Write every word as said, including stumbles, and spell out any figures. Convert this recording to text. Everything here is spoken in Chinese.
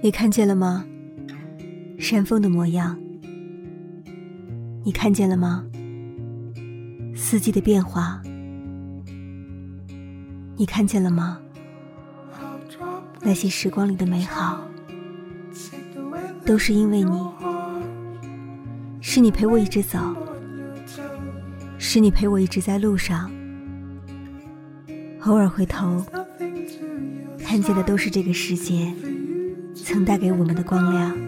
你看见了吗？山峰的模样。你看见了吗？四季的变化。你看见了吗？那些时光里的美好，都是因为你，是你陪我一直走，是你陪我一直在路上。偶尔回头，看见的都是这个世界曾带给我们的光亮。